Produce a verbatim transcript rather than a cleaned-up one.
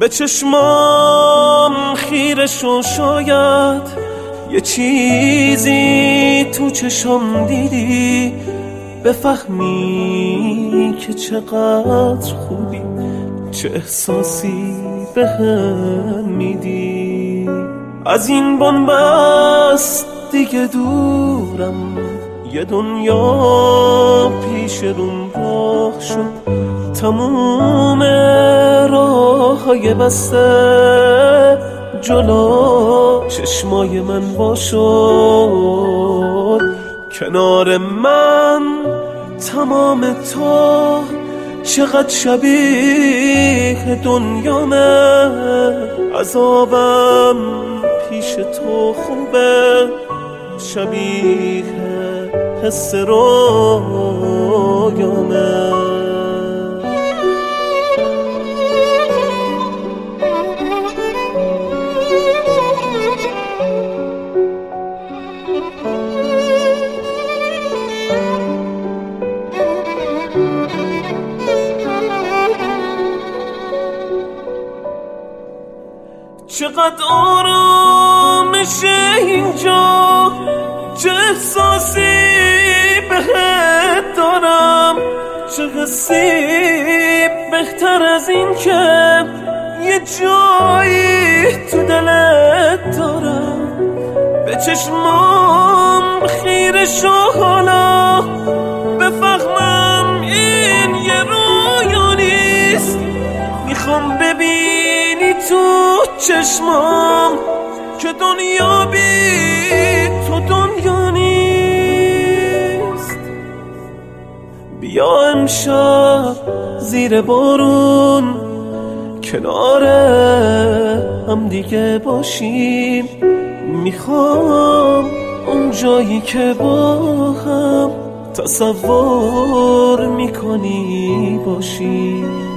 چشمام خیره شو، شاید یه چیزی تو چشم دیدی بفهمی که چقدر خوبی، چه احساسی بهم میدی. از این بنبست دیگه دورم، یه دنیا پیش روم راه شد، تموم راه‌های بسته جلو چشمای من وا شد. کنار من تمام تو چقدر شبیه دنیامه، عذابم پیش تو خوبه، شبیه حس رویامه. چقدر آرامشه اینجا، چه احساسی بهت دارم، چه حسی بهتر از این که یه جایی تو دلت دارم. به چشمام خیره شو حالا بفهمم این یه رویا نیست، میخوام ببینی تو چشمام که دنیا بی تو دنیا نیست. بیا امشب زیر بارون کنار هم دیگه باشیم، میخوام اون جایی که با هم تصور میکنی باشیم.